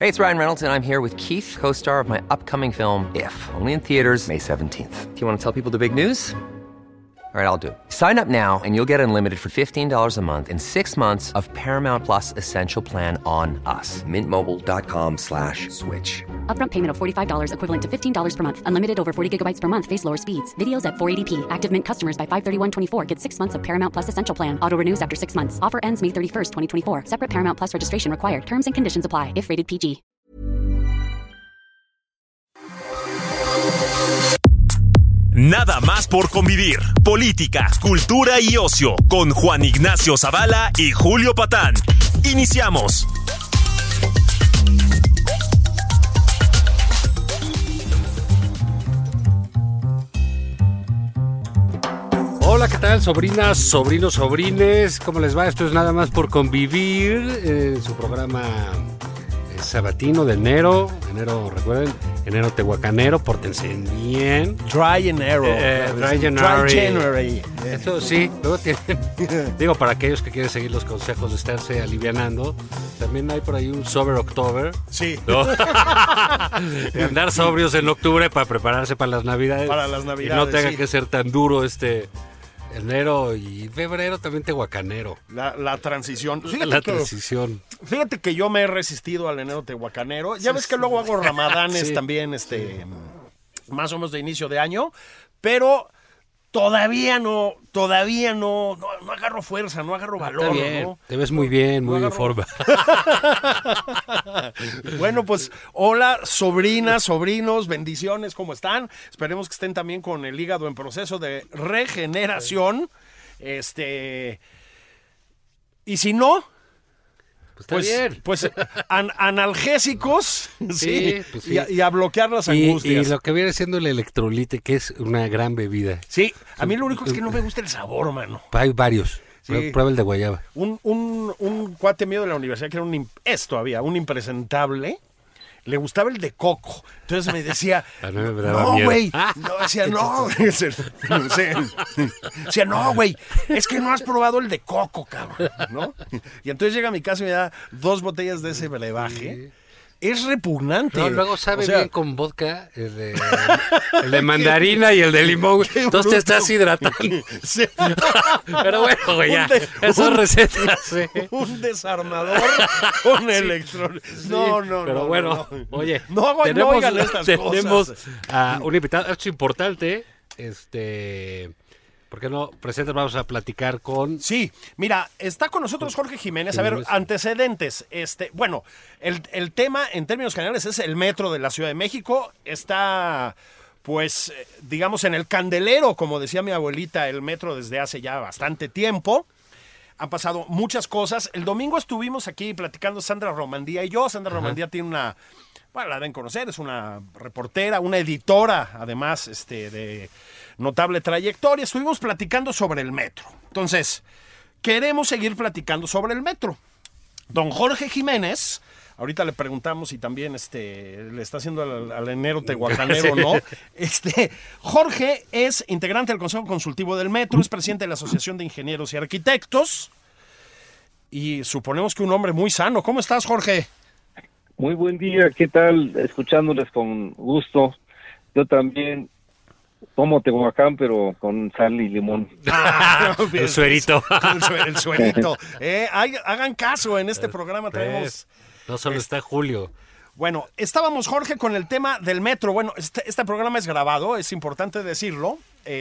Hey, it's Ryan Reynolds, and I'm here with Keith, co-star of my upcoming film, If, only in theaters May 17th. Do you want to tell people the big news? All right, I'll do it. Sign up now and you'll get unlimited for $15 a month and 6 months of Paramount Plus Essential Plan on us. MintMobile.com/switch. Upfront payment of $45 equivalent to $15 per month. Unlimited over 40 gigabytes per month. Face lower speeds. Videos at 480p. Active Mint customers by 531.24 get 6 months of Paramount Plus Essential Plan. Auto renews after 6 months. Offer ends May 31st, 2024. Separate Paramount Plus registration required. Terms and conditions apply if rated PG. Nada más por convivir. Política, cultura y ocio con Juan Ignacio Zavala y Julio Patán. Iniciamos. Hola, ¿qué tal? Sobrinas, sobrinos, sobrines. ¿Cómo les va? Esto es Nada más por convivir. Su programa sabatino de enero. Enero, recuerden, enero tehuacanero, pórtense bien. Dry enero. Dry January. Eso sí, luego tienen, digo, para aquellos que quieren seguir los consejos de estarse alivianando, también hay por ahí un Sober October. Sí. ¿No? De andar sobrios en octubre para prepararse para las Navidades. Para las Navidades, y no tenga sí. que ser tan duro enero y febrero también tehuacanero. La transición. Transición. Fíjate que yo me he resistido al enero tehuacanero. Ya ves que luego hago ramadanes Sí. también, más o menos de inicio de año, pero todavía no agarro fuerza, no agarro valor. Está bien, ¿no? te ves muy bien, muy No en forma. Bueno, pues hola, sobrinas, sobrinos, bendiciones, ¿cómo están? Esperemos que estén también con el hígado en proceso de regeneración. Y si no, pues analgésicos, sí, pues sí. y a bloquear las angustias. Y lo que viene siendo el electrolite, que es una gran bebida. Sí, a mí lo único es que no me gusta el sabor, mano. Hay varios. Sí. Prueba el de guayaba. Un cuate mío de la universidad que era es todavía un impresentable, le gustaba el de coco. Entonces me decía, A mí me daba no, miedo. güey. No, decía, no. Decía, no, güey. Es que no has probado el de coco, cabrón, ¿no? Y entonces llega a mi casa y me da 2 botellas de ese brebaje. Es repugnante. No, luego sabe O sea, bien con vodka, el de mandarina y el de limón. Entonces te estás hidratando. Sí. Pero bueno, güey, ya. Esas recetas. Sí. Un desarmador con electrón. No. Pero bueno, no. oye, No oigan estas tenemos cosas. a un invitado. Esto es importante. ¿Por qué no? Presentes, vamos a platicar con... Sí, mira, está con nosotros Jorge Jiménez. A ver, antecedentes. Bueno, el tema en términos generales es el metro de la Ciudad de México. Está, pues, digamos, en el candelero, como decía mi abuelita, el metro desde hace ya bastante tiempo. Han pasado muchas cosas. El domingo estuvimos aquí platicando Sandra Romandía y yo. Sandra Romandía tiene una... Bueno, la deben conocer, es una reportera, una editora, además, de notable trayectoria. Estuvimos platicando sobre el metro. Entonces, queremos seguir platicando sobre el metro. Don Jorge Jiménez, ahorita le preguntamos si también le está haciendo al enero tehuacanero o no. Jorge es integrante del Consejo Consultivo del Metro, es presidente de la Asociación de Ingenieros y Arquitectos, y suponemos que un hombre muy sano. ¿Cómo estás, Jorge? Muy buen día, ¿qué tal? Escuchándoles con gusto. Yo también tomo tehuacán, pero con sal y limón. El suerito. El suerito. Hagan caso, en este programa tenemos... No solo está Julio. Bueno, estábamos, Jorge, con el tema del metro. Bueno, este programa es grabado, es importante decirlo.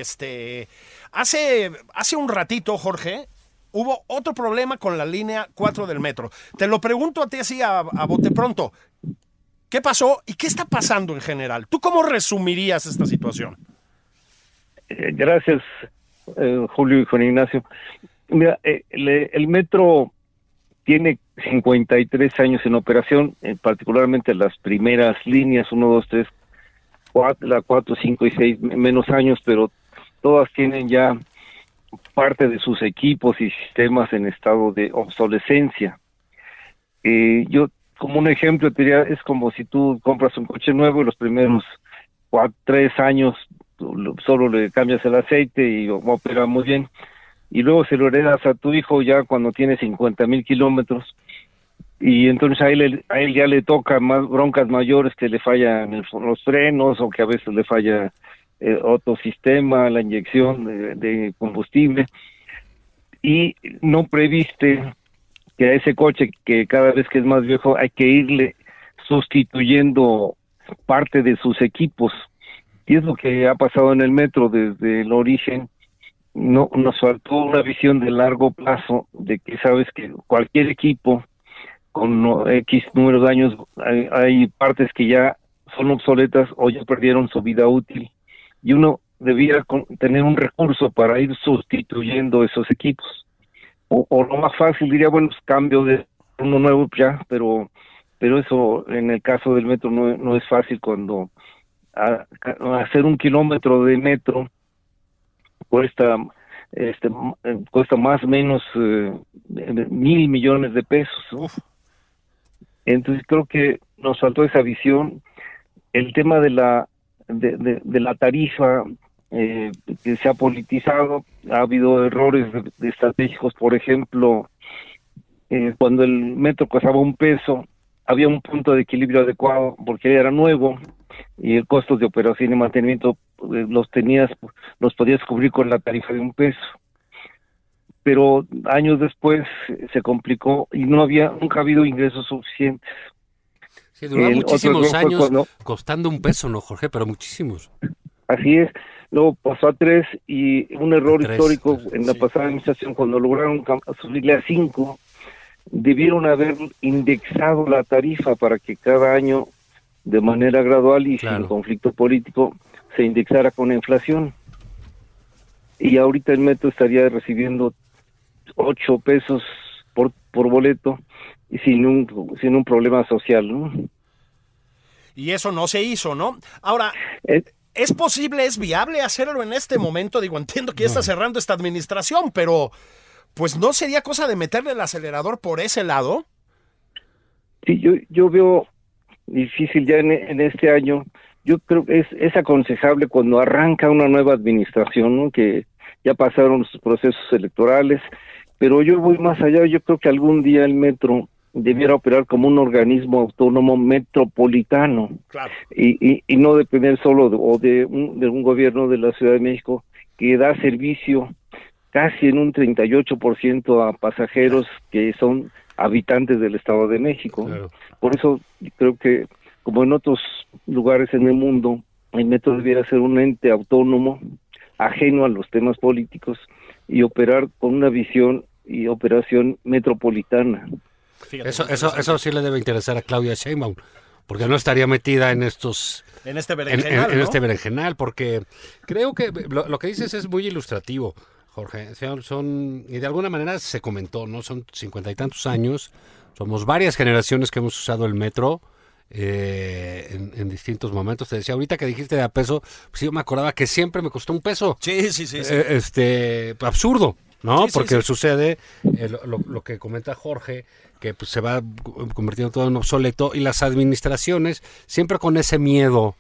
Hace un ratito, Jorge, hubo otro problema con la línea 4 del metro. Te lo pregunto a ti así a bote pronto. ¿Qué pasó y qué está pasando en general? ¿Tú cómo resumirías esta situación? Gracias, Julio y Juan Ignacio. Mira, el metro tiene 53 años en operación, particularmente las primeras líneas, 1, 2, 3, 4, la 4, 5 y 6, menos años, pero todas tienen ya parte de sus equipos y sistemas en estado de obsolescencia. Yo, como un ejemplo, te diría, es como si tú compras un coche nuevo y los primeros 3 años solo le cambias el aceite y opera muy bien, y luego se lo heredas a tu hijo ya cuando tiene 50,000 kilómetros, y entonces a él ya le toca más broncas mayores, que le fallan los frenos o que a veces le falla otro sistema, la inyección de combustible, y no previste que a ese coche, que cada vez que es más viejo, hay que irle sustituyendo parte de sus equipos. Y es lo que ha pasado en el metro desde el origen. No, nos faltó una visión de largo plazo, de que sabes que cualquier equipo con X número de años, hay partes que ya son obsoletas o ya perdieron su vida útil, y uno debía tener un recurso para ir sustituyendo esos equipos. O lo más fácil, diría, bueno, pues cambio de uno nuevo ya, pero eso en el caso del metro no es fácil, cuando hacer 1 kilómetro de metro cuesta más o menos 1,000 millones de pesos, ¿no? Entonces creo que nos faltó esa visión. El tema de la tarifa que se ha politizado, ha habido errores de estratégicos. Por ejemplo, cuando el metro costaba $1, había un punto de equilibrio adecuado porque era nuevo y el costo de operación y mantenimiento los podías cubrir con la tarifa de $1. Pero años después se complicó y nunca ha habido ingresos suficientes. Sí, duró muchísimos años costando $1, ¿no, Jorge? Pero muchísimos. Así es. Luego pasó a 3, y un error histórico en la pasada administración, cuando lograron subirle a 5, debieron haber indexado la tarifa para que cada año, de manera gradual y sin conflicto político, se indexara con la inflación. Y ahorita el metro estaría recibiendo $8 por boleto y sin un problema social, ¿no? Y eso no se hizo, ¿no? Ahora, ¿es posible, es viable hacerlo en este momento? Digo, entiendo que ya está cerrando esta administración, pero pues ¿no sería cosa de meterle el acelerador por ese lado? Sí, yo veo difícil ya en este año. Yo creo que es aconsejable cuando arranca una nueva administración, ¿no? Que ya pasaron sus procesos electorales, pero yo voy más allá. Yo creo que algún día el metro debiera operar como un organismo autónomo metropolitano, claro, y no depender solo de un gobierno de la Ciudad de México, que da servicio casi en un 38% a pasajeros que son habitantes del Estado de México. Claro. Por eso creo que, como en otros lugares en el mundo, el metro debiera ser un ente autónomo, ajeno a los temas políticos, y operar con una visión y operación metropolitana. Eso sí le debe interesar a Claudia Sheinbaum, porque no estaría metida en este berenjenal, este berenjenal, porque creo que lo que dices es muy ilustrativo, Jorge. Y de alguna manera se comentó, ¿no? Son 50 y tantos años, somos varias generaciones que hemos usado el metro en distintos momentos. Te decía, ahorita que dijiste de $1, pues yo me acordaba que siempre me costó $1. Sí. Absurdo, ¿no? Sí, porque sucede lo que comenta Jorge, que pues se va convirtiendo todo en obsoleto, y las administraciones siempre con ese miedo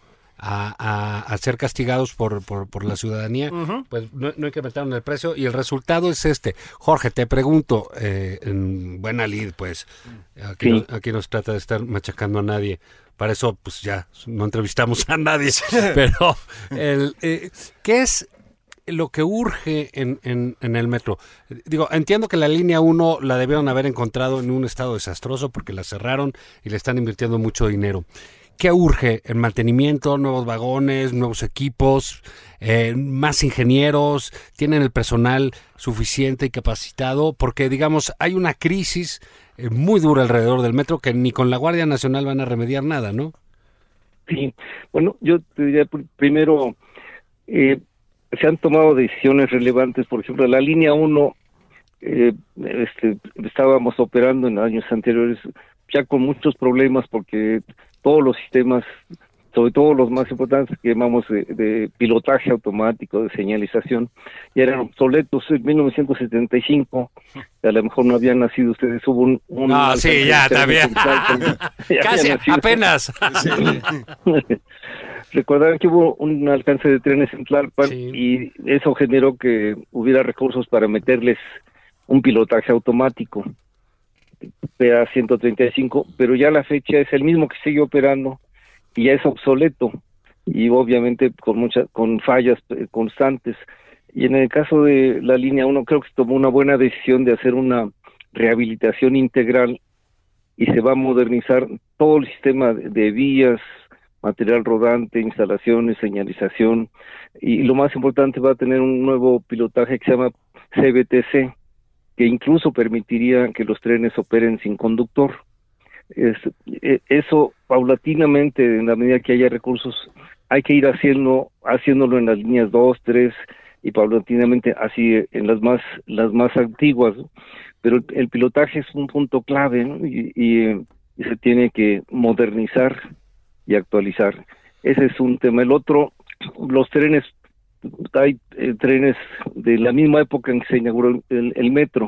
a ser castigados por la ciudadanía, pues no incrementaron el precio, y el resultado es este. Jorge, te pregunto, en buena lid, pues, aquí nos trata de estar machacando a nadie. Para eso, pues ya, no entrevistamos a nadie. Pero, ¿qué es lo que urge en el metro? Digo, entiendo que la línea 1 la debieron haber encontrado en un estado desastroso porque la cerraron y le están invirtiendo mucho dinero. ¿Qué urge? ¿El mantenimiento, nuevos vagones, nuevos equipos, más ingenieros? ¿Tienen el personal suficiente y capacitado? Porque, digamos, hay una crisis muy dura alrededor del metro que ni con la Guardia Nacional van a remediar nada, ¿no? Sí, bueno, yo te diría primero, se han tomado decisiones relevantes. Por ejemplo, la línea 1, estábamos operando en años anteriores ya con muchos problemas, porque todos los sistemas, sobre todo los más importantes que llamamos de pilotaje automático, de señalización, ya eran obsoletos. En 1975, a lo mejor no habían nacido ustedes, hubo no, sí, ya, también. Casi, apenas. Recordarán que hubo un alcance de trenes en Tlalpan, y eso generó que hubiera recursos para meterles un pilotaje automático. PA 135, pero ya la fecha es el mismo que sigue operando y ya es obsoleto y obviamente con fallas constantes. Y en el caso de la línea 1 creo que se tomó una buena decisión de hacer una rehabilitación integral y se va a modernizar todo el sistema de vías, material rodante, instalaciones, señalización, y lo más importante, va a tener un nuevo pilotaje que se llama CBTC, que incluso permitiría que los trenes operen sin conductor. Eso paulatinamente, en la medida que haya recursos, hay que ir haciéndolo en las líneas 2, 3 y paulatinamente así en las más antiguas, ¿no? Pero el pilotaje es un punto clave, ¿no? y se tiene que modernizar y actualizar. Ese es un tema. El otro, los trenes, hay trenes de la misma época en que se inauguró el metro,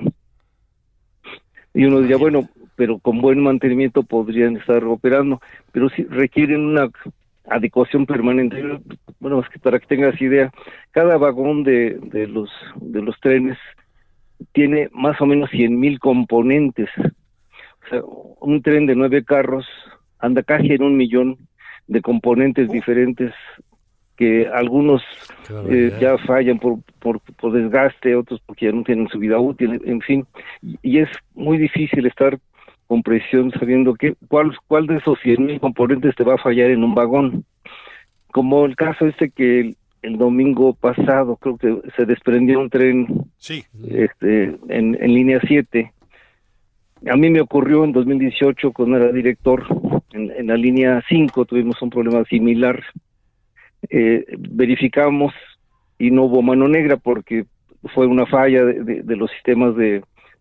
y uno diría, bueno, pero con buen mantenimiento podrían estar operando, pero sí requieren una adecuación permanente. Bueno, es que para que tengas idea, cada vagón de los trenes tiene más o menos 100,000 componentes. O sea, un tren de 9 carros anda casi en 1,000,000 de componentes diferentes, que algunos ya fallan por desgaste, otros porque ya no tienen su vida útil, en fin, y es muy difícil estar con precisión sabiendo cuál de esos 100,000 componentes te va a fallar en un vagón. Como el caso que el domingo pasado creo que se desprendió un tren en línea 7. A mí me ocurrió en 2018 cuando era director, en la línea 5 tuvimos un problema similar. Verificamos y no hubo mano negra porque fue una falla de los sistemas de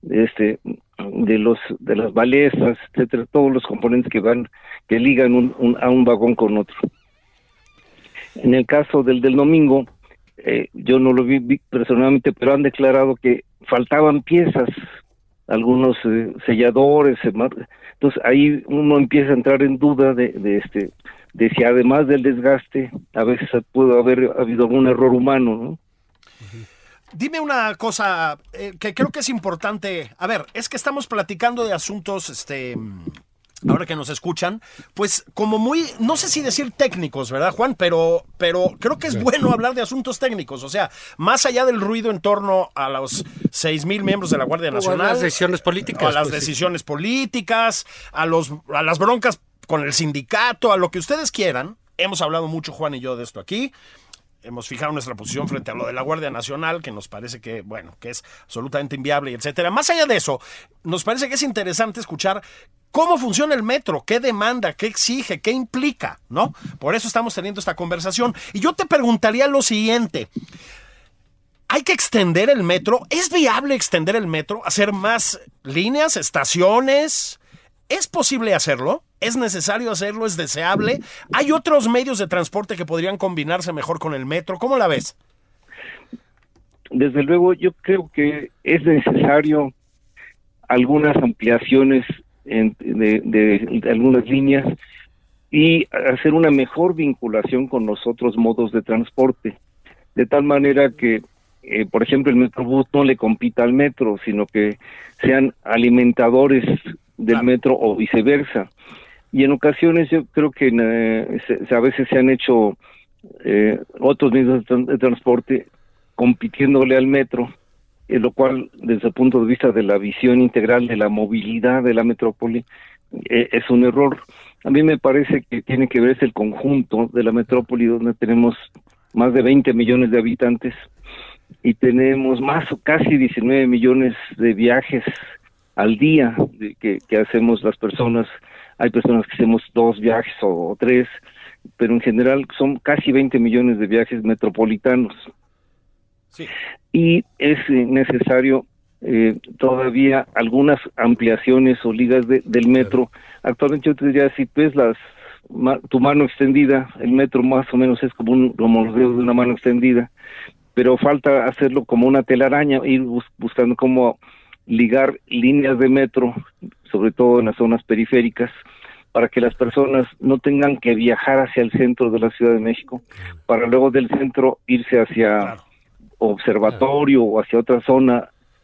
las balizas, etcétera, todos los componentes que ligan a un vagón con otro. En el caso del domingo, yo no lo vi personalmente, pero han declarado que faltaban piezas, algunos selladores, entonces ahí uno empieza a entrar en duda de si además del desgaste, a veces pudo haber habido algún error humano, ¿no? Dime una cosa que creo que es importante. A ver, es que estamos platicando de asuntos, ahora que nos escuchan, pues como muy, no sé si decir técnicos, ¿verdad, Juan? Pero creo que es bueno hablar de asuntos técnicos. O sea, más allá del ruido en torno a los 6,000 miembros de la Guardia Nacional. O a las decisiones políticas. A las decisiones políticas, a las broncas con el sindicato, a lo que ustedes quieran. Hemos hablado mucho, Juan y yo, de esto aquí. Hemos fijado nuestra posición frente a lo de la Guardia Nacional, que nos parece que es absolutamente inviable, y etcétera. Más allá de eso, nos parece que es interesante escuchar cómo funciona el metro, qué demanda, qué exige, qué implica, ¿no? Por eso estamos teniendo esta conversación. Y yo te preguntaría lo siguiente. ¿Hay que extender el metro? ¿Es viable extender el metro? ¿Hacer más líneas, estaciones? ¿Es posible hacerlo? ¿Es necesario hacerlo? ¿Es deseable? ¿Hay otros medios de transporte que podrían combinarse mejor con el metro? ¿Cómo la ves? Desde luego, yo creo que es necesario algunas ampliaciones de algunas líneas y hacer una mejor vinculación con los otros modos de transporte, de tal manera que, por ejemplo, el Metrobús no le compita al metro, sino que sean alimentadores del metro o viceversa. Y en ocasiones yo creo que a veces se han hecho otros medios de transporte compitiéndole al metro, lo cual desde el punto de vista de la visión integral de la movilidad de la metrópoli es un error. A mí me parece que tiene que verse el conjunto de la metrópoli, donde tenemos más de 20 millones de habitantes y tenemos casi 19 millones de viajes al día que hacemos las personas. Hay personas que hacemos 2 viajes o 3, pero en general son casi 20 millones de viajes metropolitanos. Sí. Y es necesario todavía algunas ampliaciones o ligas del metro. Actualmente yo te diría, si ves tu mano extendida, el metro más o menos es como los dedos de una mano extendida, pero falta hacerlo como una telaraña, ir buscando cómo ligar líneas de metro, sobre todo en las zonas periféricas, para que las personas no tengan que viajar hacia el centro de la Ciudad de México, para luego del centro irse hacia Observatorio o hacia otra zona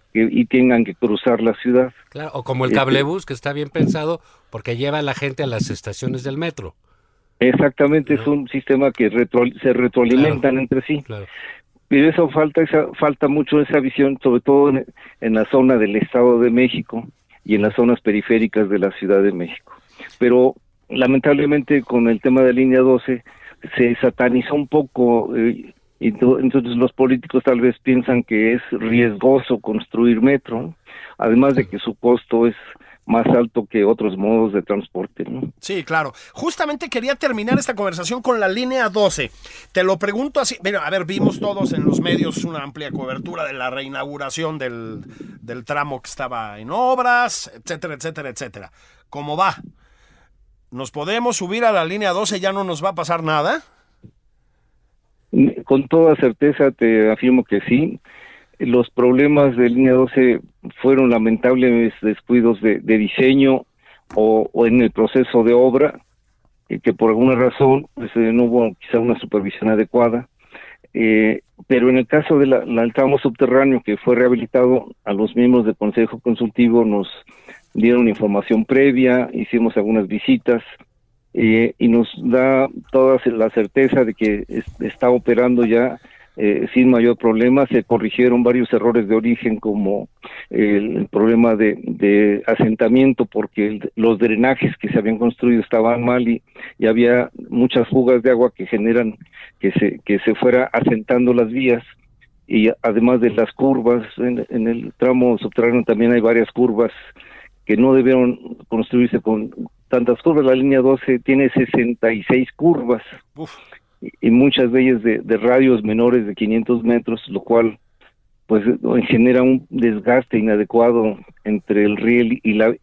y tengan que cruzar la ciudad. Claro, o como el cablebús, que está bien pensado porque lleva a la gente a las estaciones del metro. Exactamente, ¿no? Es un sistema que se retroalimentan entre sí. Claro. Pero eso falta mucho esa visión, sobre todo en la zona del Estado de México y en las zonas periféricas de la Ciudad de México. Pero lamentablemente con el tema de línea 12 se satanizó un poco, entonces los políticos tal vez piensan que es riesgoso construir metro, además de que su costo es más alto que otros modos de transporte, ¿no? Sí, claro. Justamente quería terminar esta conversación con la línea 12. Te lo pregunto así. Mira, a ver, vimos todos en los medios una amplia cobertura de la reinauguración del tramo que estaba en obras, etcétera, etcétera, etcétera. ¿Cómo va? ¿Nos podemos subir a la línea 12? ¿Ya no nos va a pasar nada? Con toda certeza te afirmo que sí. Los problemas de línea 12 fueron lamentables descuidos de diseño o en el proceso de obra, que por alguna razón pues, no hubo quizá una supervisión adecuada. Pero en el caso del tramo subterráneo que fue rehabilitado, a los miembros del Consejo Consultivo nos dieron información previa, hicimos algunas visitas y nos da toda la certeza de que está operando ya sin mayor problema. Se corrigieron varios errores de origen, como el problema de asentamiento, porque los drenajes que se habían construido estaban mal y había muchas fugas de agua que generan que se fuera asentando las vías. Y además de las curvas, en el tramo subterráneo también hay varias curvas que no debieron construirse con tantas curvas. La línea 12 tiene 66 curvas. Uf. Y muchas de ellas de radios menores de 500 metros, lo cual pues genera un desgaste inadecuado entre el riel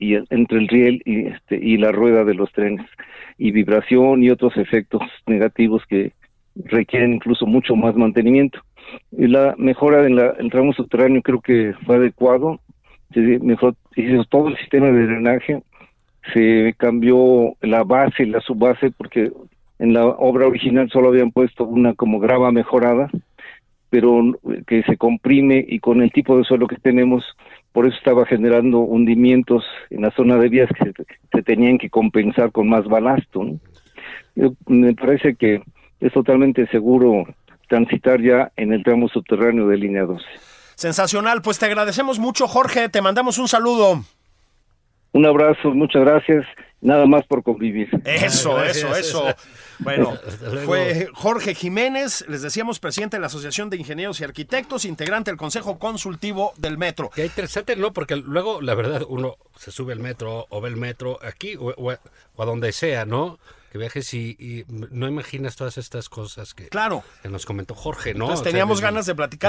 y la rueda de los trenes, y vibración y otros efectos negativos que requieren incluso mucho más mantenimiento. Y la mejora en el tramo subterráneo creo que fue adecuado. Se hizo todo el sistema de drenaje, se cambió la base y la subbase, porque en la obra original solo habían puesto una como grava mejorada, pero que se comprime, y con el tipo de suelo que tenemos, por eso estaba generando hundimientos en la zona de vías que se tenían que compensar con más balasto, ¿no? Me parece que es totalmente seguro transitar ya en el tramo subterráneo de línea 12. Sensacional, pues te agradecemos mucho, Jorge, te mandamos un saludo. Un abrazo, muchas gracias. Nada más por convivir. Eso. Bueno, fue Jorge Jiménez, les decíamos, presidente de la Asociación de Ingenieros y Arquitectos, integrante del Consejo Consultivo del Metro. Qué interesante, ¿no? Porque luego, la verdad, uno se sube al metro o ve el metro aquí o a donde sea, ¿no? Que viajes y no imaginas todas estas cosas que nos comentó Jorge, ¿no? Entonces teníamos ganas de platicar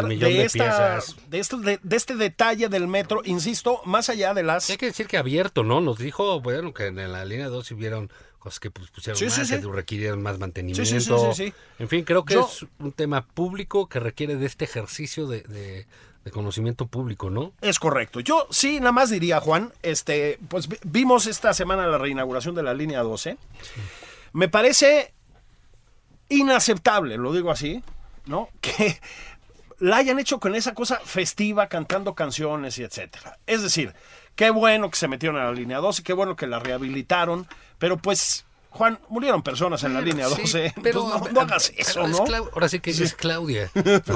de este detalle del metro, insisto, más allá de las... Hay que decir que abierto, ¿no? Nos dijo, bueno, que en la línea 2 hubieron cosas que pusieron que requirieron más mantenimiento. Sí. En fin, creo que es un tema público que requiere de este ejercicio de conocimiento público, ¿no? Es correcto. Yo sí, nada más diría, Juan, pues vimos esta semana la reinauguración de la línea 12. Sí. Me parece inaceptable, lo digo así, ¿no? Que la hayan hecho con esa cosa festiva, cantando canciones y etcétera. Es decir, qué bueno que se metieron a la línea 12, qué bueno que la rehabilitaron, pero pues, Juan, murieron personas en la línea 12, pero no hagas eso, ¿no? Ahora sí que es Claudia.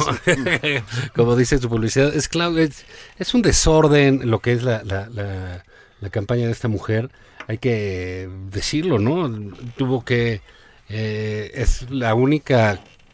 Como dice su publicidad, es Claudia. Es un desorden lo que es la campaña de esta mujer. Hay que decirlo, ¿no? Es la única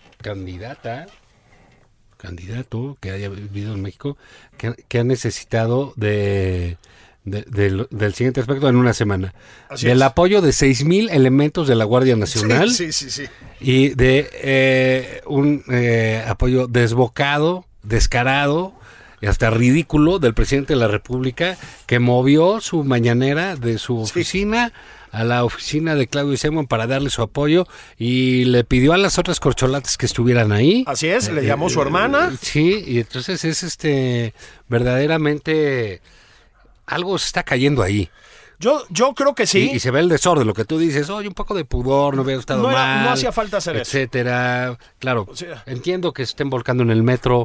candidato que haya vivido en México que ha necesitado del siguiente aspecto en una semana. Del apoyo de 6,000 elementos de la Guardia Nacional. Sí. Y de un apoyo desbocado, descarado y hasta ridículo del presidente de la República, que movió su mañanera de su oficina a la oficina de Claudio Sheinbaum para darle su apoyo, y le pidió a las otras corcholatas que estuvieran ahí. Así es, le llamó su hermana. Sí, y entonces es verdaderamente algo se está cayendo ahí. Yo creo que sí. Y se ve el desorden, lo que tú dices, oye, un poco de pudor, no hubiera estado mal. No hacía falta hacer etcétera. Claro, entiendo que se estén volcando en el metro,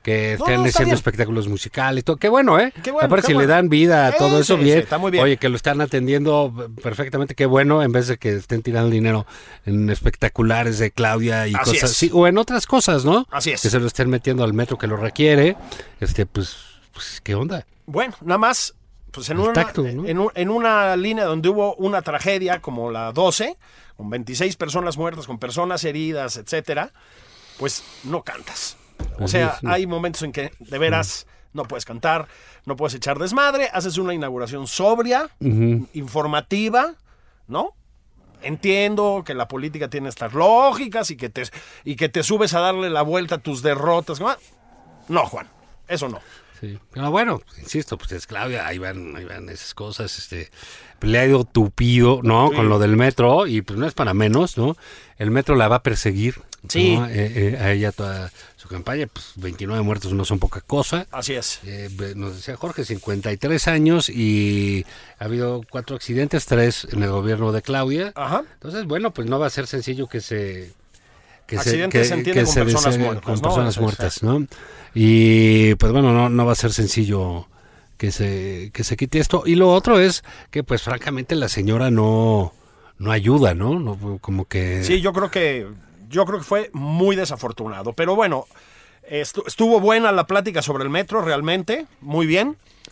que No, estén está haciendo bien. espectáculos musicales y todo. Qué bueno, ¿eh? Qué bueno, Aparte, qué si le bueno. dan vida a todo eso, Sí, bien. sí, está muy bien. Oye, que lo están atendiendo perfectamente, qué bueno, en vez de que estén tirando dinero en espectaculares de Claudia y Así cosas es. así, o en otras cosas, ¿no? Así es. Que se lo estén metiendo al metro que lo requiere. Pues, ¿qué onda? Bueno, nada más, pues en El una, tacto, ¿no? en una línea donde hubo una tragedia como la 12, con 26 personas muertas, con personas heridas, etcétera, pues no cantas. O Así sea, es, ¿no? hay momentos en que de veras no puedes cantar, no puedes echar desmadre, haces una inauguración sobria, informativa, ¿no? Entiendo que la política tiene estas lógicas y que te subes a darle la vuelta a tus derrotas. No, Juan, eso no. Sí, pero bueno, insisto, pues es Claudia, ahí van esas cosas, le ha ido tupido, ¿no? Sí. Con lo del metro, y pues no es para menos, ¿no? El metro la va a perseguir, Sí. ¿no? A ella toda su campaña, pues 29 muertos no son poca cosa. Así es. Nos decía Jorge, 53 años y ha habido 4 accidentes, 3 en el gobierno de Claudia. Ajá. Entonces, bueno, pues no va a ser sencillo que se... Accidentes se entiende con personas deshaga muertas, con ¿no? personas Eso es, muertas, ¿no? Y pues bueno, no va a ser sencillo que se quite esto. Y lo otro es que pues francamente la señora no ayuda, ¿no? No, como que... Sí, yo creo que fue muy desafortunado. Pero bueno, estuvo buena la plática sobre el metro, realmente. Muy bien.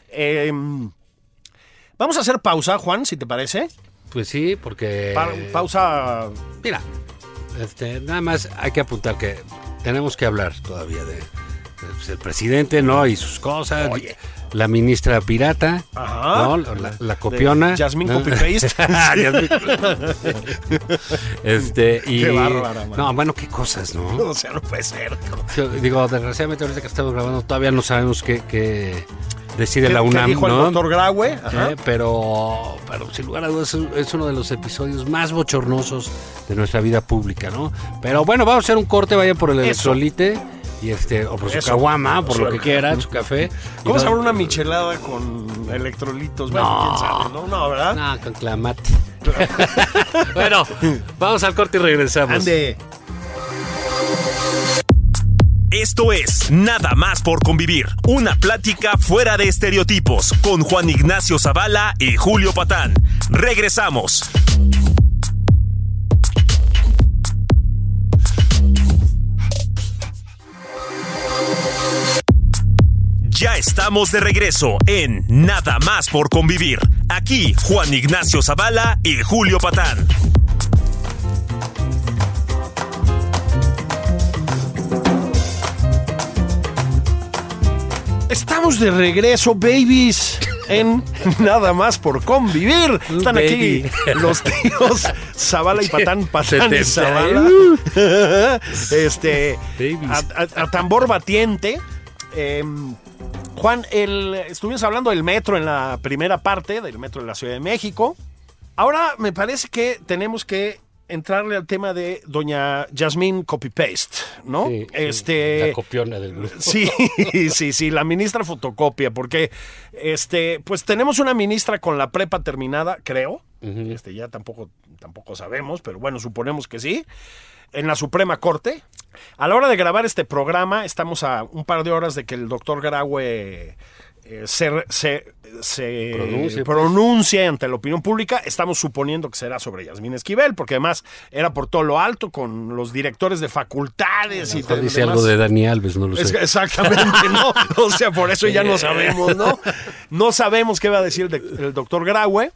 Vamos a hacer pausa, Juan, si te parece. Pues sí, porque... Pausa. Mira, nada más hay que apuntar que tenemos que hablar todavía de pues, el presidente, ¿no? Y sus cosas. Oye. La ministra pirata, Ajá. ¿no? La copiona. De Yasmín ¿no? Copy-Paste. Yasmín. y, Qué bárbara, man. no, bueno, qué cosas, ¿no? O sea, no puede ser. Yo digo, desgraciadamente ahorita que estamos grabando todavía no sabemos qué decide la ¿Qué UNAM, dijo ¿no? el doctor Graue? Ajá. Pero sin lugar a dudas es uno de los episodios más bochornosos de nuestra vida pública, ¿no? Pero bueno, vamos a hacer un corte, vayan por el electrolite y o por su Eso. caguama, por lo que quieran, su café. ¿Cómo Y saber una michelada con electrolitos? Bueno, No. quién sabe, ¿no? No, ¿verdad? No, con clamate. Bueno, vamos al corte y regresamos. Ande. Esto es Nada más por convivir, una plática fuera de estereotipos con Juan Ignacio Zavala y Julio Patán. Regresamos. Ya estamos de regreso en Nada más por convivir. Aquí Juan Ignacio Zavala y Julio Patán. Estamos de regreso, babies, en Nada más por convivir. Están aquí los tíos Zavala y Patán, Patán y Zavala. A tambor batiente. Juan, estuvimos hablando del metro en la primera parte, del metro de la Ciudad de México. Ahora me parece que tenemos que entrarle al tema de doña Yasmín Copy-Paste, ¿no? Sí, la copiona del grupo. Sí, la ministra fotocopia, porque pues tenemos una ministra con la prepa terminada, creo. Ya tampoco sabemos, pero bueno, suponemos que sí. En la Suprema Corte. A la hora de grabar este programa, estamos a un par de horas de que el doctor Graue se pronuncie ante la opinión pública. Estamos suponiendo que será sobre Yasmín Esquivel, porque además era por todo lo alto con los directores de facultades y todo. Dice algo de Dani Alves, no lo sé. Exactamente, ¿no? O sea, por eso ya no sabemos, ¿no? No sabemos qué va a decir el doctor Graue.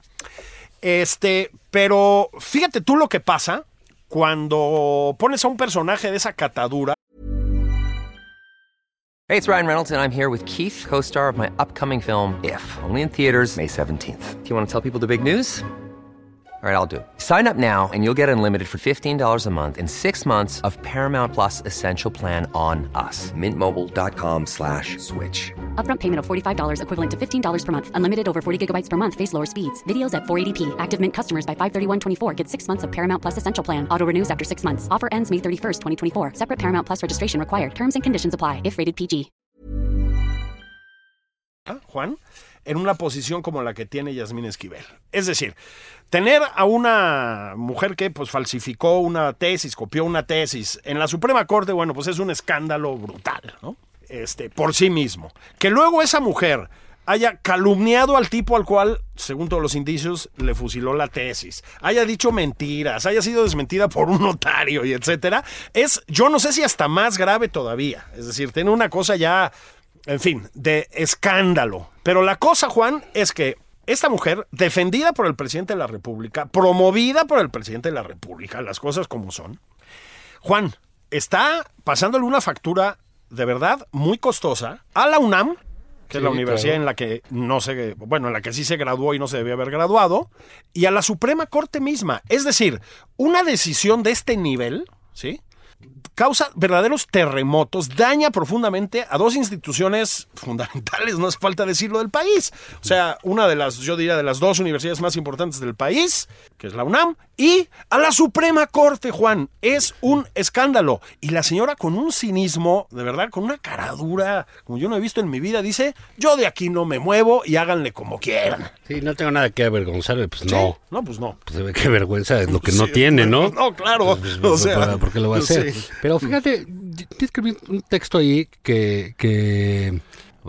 Pero fíjate tú lo que pasa cuando pones a un personaje de esa catadura. Hey, it's Ryan Reynolds, and I'm here with Keith, co-star of my upcoming film, If, only in theaters May 17th. Do you want to tell people the big news? All right, I'll do it. Sign up now and you'll get unlimited for $15 a month and 6 months of Paramount Plus Essential Plan on us. MintMobile.com/switch. Upfront payment of $45 equivalent to $15 per month. Unlimited over 40 gigabytes per month. Face lower speeds. Videos at 480p. Active Mint customers by 531.24 get 6 months of Paramount Plus Essential Plan. Auto renews after 6 months. Offer ends May 31st, 2024. Separate Paramount Plus registration required. Terms and conditions apply if rated PG. Juan, en una posición como la que tiene Yasmín Esquivel. Es decir, tener a una mujer que pues falsificó una tesis, copió una tesis en la Suprema Corte, bueno, pues es un escándalo brutal, ¿no? por sí mismo. Que luego esa mujer haya calumniado al tipo al cual, según todos los indicios, le fusiló la tesis, haya dicho mentiras, haya sido desmentida por un notario y etcétera, yo no sé si hasta más grave todavía. Es decir, tiene una cosa ya, en fin, de escándalo. Pero la cosa, Juan, es que esta mujer, defendida por el presidente de la República, promovida por el presidente de la República, las cosas como son, Juan, está pasándole una factura de verdad muy costosa a la UNAM, que es la universidad en la que en la que sí se graduó y no se debía haber graduado, y a la Suprema Corte misma. Es decir, una decisión de este nivel, ¿sí?, causa verdaderos terremotos, daña profundamente a dos instituciones fundamentales, no hace falta decirlo, del país. O sea, una de las, yo diría, de las dos universidades más importantes del país, que es la UNAM, y a la Suprema Corte, Juan. Es un escándalo. Y la señora, con un cinismo, de verdad, con una caradura, como yo no he visto en mi vida, dice, yo de aquí no me muevo y háganle como quieran. Sí, no tengo nada que avergonzarme, pues ¿Sí? no. No, pues no. Pues qué vergüenza es lo que no tiene, ¿no? No, claro. O sea, ¿por qué lo va a hacer? Sí. Pero fíjate, yo escribí un texto ahí que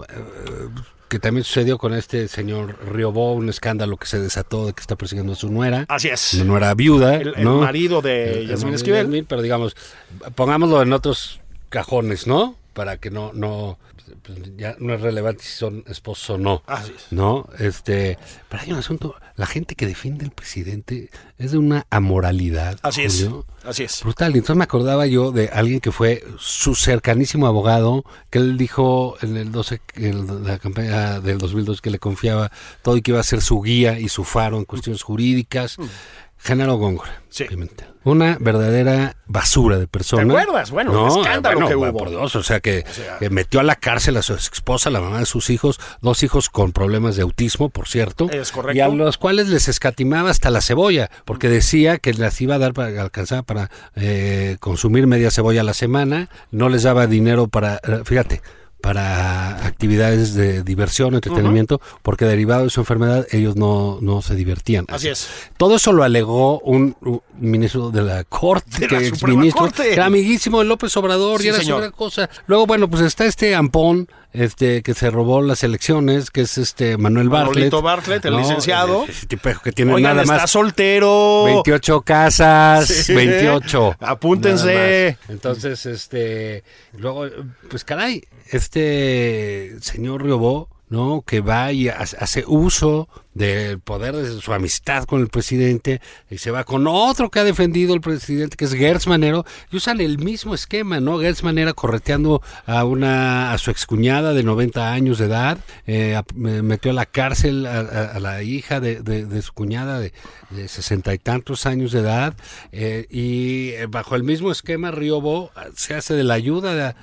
también sucedió con este señor Riobó, un escándalo que se desató de que está persiguiendo a su nuera. Así es. Una nuera viuda, el ¿no? marido de Yasmín Esquivel. Pero digamos, pongámoslo en otros cajones, ¿no? Para que no pues ya no es relevante si son esposos o no. Así es. ¿No? Pero hay un asunto, la gente que defiende al presidente es de una amoralidad. Así Julio, es. Así es. brutal. Entonces me acordaba yo de alguien que fue su cercanísimo abogado, que él dijo en la campaña del 2002 que le confiaba todo y que iba a ser su guía y su faro en cuestiones jurídicas. Genaro Góngora. Sí. Una verdadera basura de persona. ¿Te acuerdas? Bueno, el escándalo que hubo. Por Dios, o sea, que metió a la cárcel a su esposa, la mamá de sus hijos, 2 hijos con problemas de autismo, por cierto. Es correcto. Y a los cuales les escatimaba hasta la cebolla, porque decía que les iba a dar para alcanzar para consumir media cebolla a la semana, no les daba dinero para, fíjate, para actividades de diversión, entretenimiento, porque derivado de su enfermedad ellos no se divertían. Así es. Todo eso lo alegó un ministro de la Corte, que exministro, que era amiguísimo de López Obrador, Sí, y era señor. su gran cosa. Luego, bueno, pues está este ampón, que se robó las elecciones, que es Manuel Bartlett. Manolito Bartlett, el licenciado. Ese tipejo que tiene Oigan, nada está más soltero. 28 casas, Sí. 28. Apúntense. Nada más. Entonces, luego, pues caray, señor Riobó, ¿no? Que va y hace uso del poder de su amistad con el presidente y se va con otro que ha defendido el presidente, que es Gertz Manero, y usan el mismo esquema, ¿no? Gertz Manero correteando a su excuñada de 90 años de edad, metió a la cárcel a la hija de su cuñada de 60 y tantos años de edad, y bajo el mismo esquema Riobó se hace de la ayuda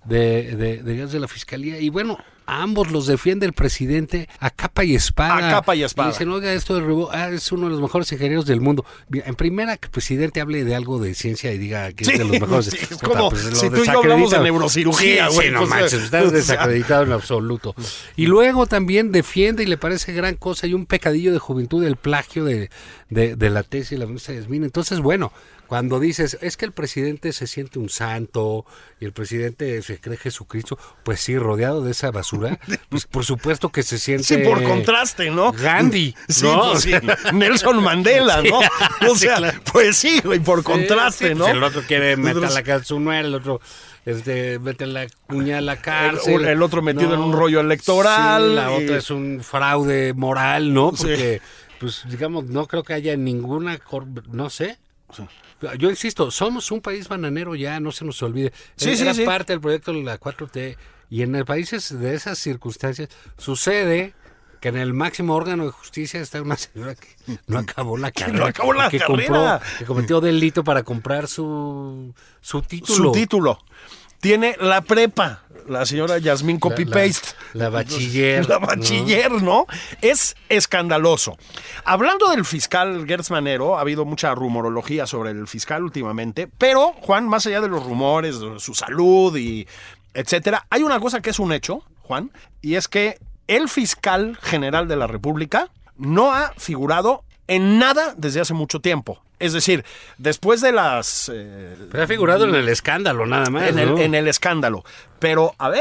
de la fiscalía, y bueno, a ambos los defiende el presidente a capa y espada. A capa y espada. Y dicen, oiga, esto de Riobó, es uno de los mejores ingenieros del mundo. En primera, que el presidente hable de algo de ciencia y diga que es de los mejores. Sí, es como si tú y yo hablamos de neurocirugía, güey. Sí, no manches, estás desacreditado en absoluto. Y luego también defiende y le parece gran cosa y un pecadillo de juventud el plagio de la tesis de la ministra Yasmín. Entonces, bueno, cuando dices, es que el presidente se siente un santo y el presidente se cree Jesucristo, pues sí, rodeado de esa basura, pues por supuesto que se siente... Sí, por contraste, ¿no? Gandhi, Sí, ¿no? pues sí. Nelson Mandela, ¿no? O sea, claro. pues sí, güey, por contraste, Sí, ¿no? pues el otro quiere meter a la cárcel a su nuera, el otro mete a la cuña a la cárcel. El otro metido en un rollo electoral. Sí, la otra es un fraude moral, ¿no? Sí. Porque, pues, digamos, no creo que haya ninguna... no sé. Sí. Yo insisto, somos un país bananero ya, no se nos olvide. Sí, Era sí. parte del proyecto de la 4T, y en países de esas circunstancias sucede que en el máximo órgano de justicia está una señora que no acabó la carrera. no acabó la carrera. Que cometió delito para comprar su título. Su título. Tiene la prepa, la señora Yasmín copy-paste. La bachiller. La bachiller, ¿no? Es escandaloso. Hablando del fiscal Gertz Manero, ha habido mucha rumorología sobre el fiscal últimamente, pero, Juan, más allá de los rumores, de su salud y etcétera, hay una cosa que es un hecho, Juan, y es que el fiscal general de la República no ha figurado en nada desde hace mucho tiempo. Es decir, después de las... Pero ha figurado en el escándalo, nada más, ¿no? En el escándalo. Pero, a ver,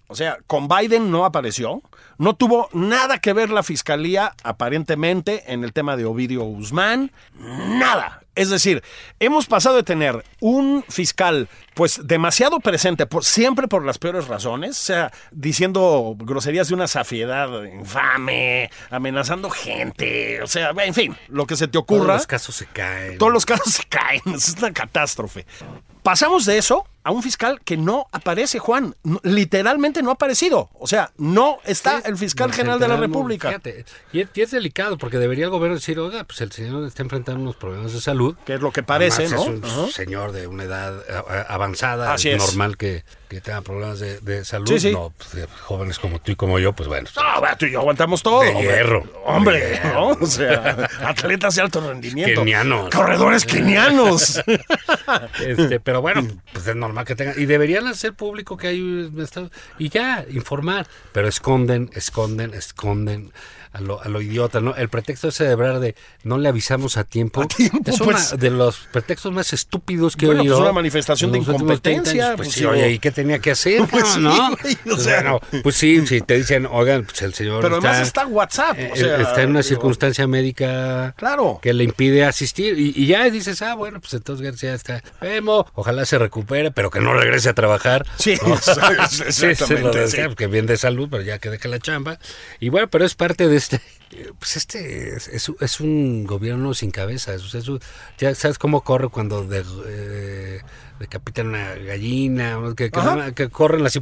O sea, con Biden no apareció. No tuvo nada que ver la fiscalía, aparentemente, en el tema de Ovidio Guzmán. Nada. Es decir, hemos pasado de tener un fiscal, pues, demasiado presente, siempre por las peores razones, o sea, diciendo groserías de una zafiedad infame, amenazando gente, o sea, en fin, lo que se te ocurra. Todos los casos se caen. Todos los casos se caen, es una catástrofe. Pasamos de eso a un fiscal que no aparece, Juan. Literalmente no ha aparecido. O sea, no está el fiscal general de la República. Fíjate, y es delicado porque debería el gobierno decir, oiga, pues el señor está enfrentando unos problemas de salud. Que es lo que parece, además, ¿no? Es un señor de una edad avanzada. Así es normal que tenga problemas de salud. Sí. No, pues, jóvenes como tú y como yo, pues bueno. No, tú y yo aguantamos todo. De hierro. Hombre, ¿no? O sea, atletas de alto rendimiento. Kenianos. Corredores kenianos. Pero bueno, pues es normal que tengan. Y deberían hacer público que hay un estado. Y ya, informar. Pero esconden a lo idiota, ¿no? El pretexto ese de hablar de no le avisamos a tiempo. Es pues, uno de los pretextos más estúpidos que he bueno, oído. Pues una manifestación de incompetencia. Pues sí, oye, ¿y qué tenía que hacer? Pues ¿no? Sí, o sea, bueno, pues sí, si te dicen, oigan, pues el señor pero además está WhatsApp. O sea, está en una circunstancia médica que le impide asistir. Y ya dices, bueno, pues entonces García está enfermo, ojalá se recupere, pero que no regrese a trabajar. Sí, ¿no? exactamente. Sí. Que bien de salud, pero ya que deje la chamba. Y bueno, pero es parte de pues es un gobierno sin cabeza. Ya sabes cómo corre cuando decapitan una gallina, que corren así.